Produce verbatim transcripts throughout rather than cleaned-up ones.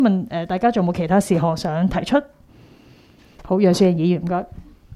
問誒，大家仲有冇其他事項想提出？好，楊雪盈議員，唔該。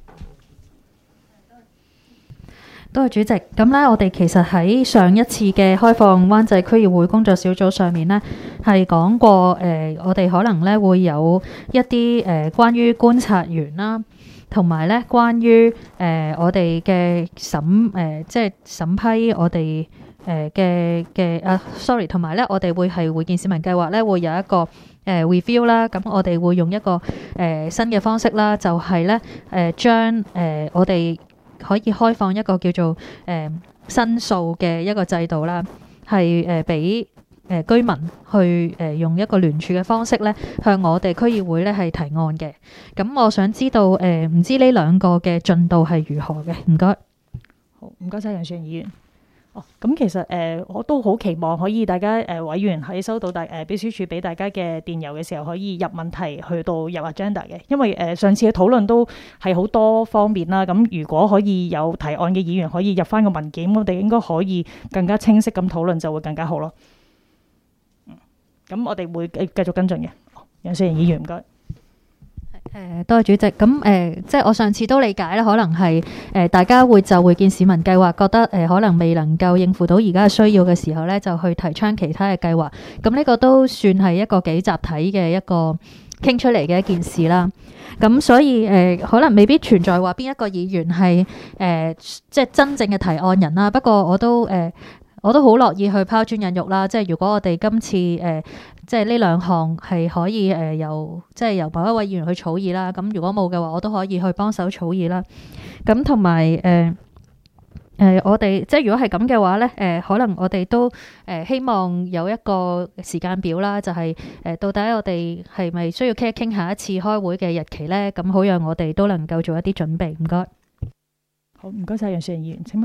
多謝主席。咁咧，我哋其實喺上一次嘅開放灣仔區議會工作小組上面呢，係講過誒、呃，我哋可能咧會有一啲誒、呃、關於觀察員啦，同埋咧關於誒、呃、我哋嘅審誒，即係審批我哋誒嘅嘅啊，sorry，同埋咧我哋會係會見市民計劃咧會有一個誒、呃、review 啦。咁我哋會用一個誒、呃、新嘅方式啦，就係咧誒將誒我哋可以開放一個叫做誒、呃、申訴嘅一個制度啦，係誒俾誒居民去誒、呃、用一個聯署嘅方式咧，向我哋區議會咧係提案嘅。咁我想知道誒，唔、呃、知呢兩個嘅進度係如何嘅？唔該。 好，唔該晒楊雪盈議員。哦，咁其實誒、呃，我都好期望可以大家誒、呃、委員喺收到大誒、呃、秘書處俾大家嘅電郵嘅時候，可以入問題去到入 agenda 嘅，因為誒、呃、上次嘅討論都係好多方面啦。咁如果可以有提案嘅議員可以入翻個文件，我哋應該可以更加清晰咁討論，就會更加好咯。嗯，咁我哋會繼繼續跟進嘅。楊雪盈議員，唔該。 誒、呃，多謝主席。咁誒、呃，即係我上次都理解咧，可能係誒、呃、大家會就會見市民計劃，覺得誒、呃、可能未能夠應付到而家嘅需要嘅時候咧，就去提倡其他嘅計劃。咁呢個都算係一個幾集體嘅一個傾出嚟嘅一件事啦。咁所以誒、呃，可能未必存在話邊一個議員係誒、呃、即係真正嘅提案人啦。不過我都誒。呃我都好樂意去拋磚引玉啦，即係如果我哋今次誒、呃，即係呢兩項係可以誒、呃、由即係由某一位議員去草擬啦，咁如果冇嘅話，我都可以去幫手草擬啦。咁同埋誒誒，我哋即係如果係咁嘅話咧，誒、呃、可能我哋都誒、呃、希望有一個時間表啦，就係、是、誒、呃、到底我哋係咪需要傾一傾下一次開會嘅日期咧？咁好讓我哋都能夠做一啲準備。唔該。 好，唔該晒楊雪盈議員。請問